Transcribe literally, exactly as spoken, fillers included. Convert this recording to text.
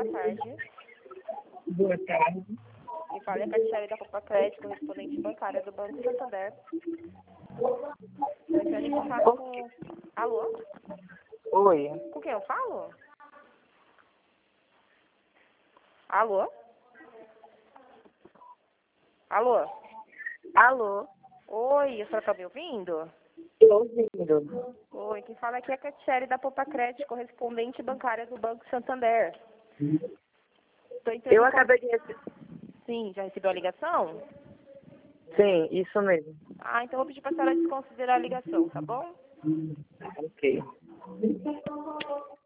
boa tarde. Boa tarde. Me fala a Catiele da Copa Crédito, correspondente bancária do Banco Santander. Estou entrando em contato com... Alô? Oi. Com quem eu falo? Alô? Alô? Alô? Oi, a senhora está me ouvindo? Estou ouvindo. Oi, quem fala aqui é a Catiele da Copa Crédito, correspondente bancária do Banco Santander. Tô entrando Eu em acabei de receber. Sim, já recebeu a ligação? Sim, isso mesmo. Ah, então eu vou pedir para a senhora desconsiderar a ligação, tá bom? Ok.